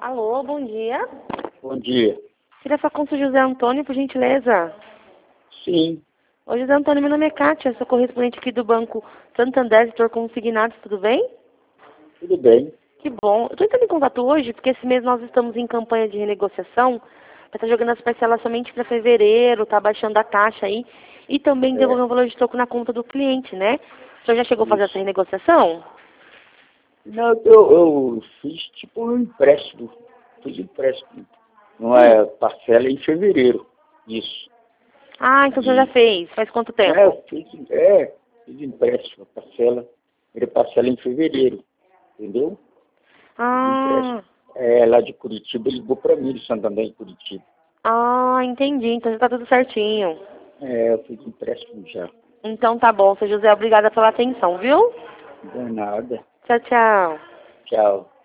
Alô, bom dia. Bom dia. Tira sua conta, José Antônio, por gentileza. Sim, Oi, José Antônio, meu nome é Kátia, sou correspondente aqui do Banco Santander, setor consignados, tudo bem? tudo bem. Que bom. Eu estou entrando em contato hoje porque esse mês nós estamos em campanha de renegociação, para estar jogando as parcelas somente para fevereiro, tá baixando a taxa aí, e também É, devolver o valor de troco na conta do cliente, né? O senhor já chegou a fazer essa isso. renegociação? Não, eu fiz tipo um empréstimo. Fiz empréstimo. Uma parcela em fevereiro. Isso. Ah, então o senhor já E, fez. Faz quanto eu tempo? fiz empréstimo, parcela. Primeira parcela em fevereiro. Entendeu? Fiz empréstimo. Ah, Lá de Curitiba, ele ligou para mim, de Santander, em Curitiba. entendi. Então já tá tudo certinho. Eu fiz empréstimo já. Então tá bom, seu José. Obrigada pela atenção, viu? Não dá nada. Tchau, tchau. Tchau.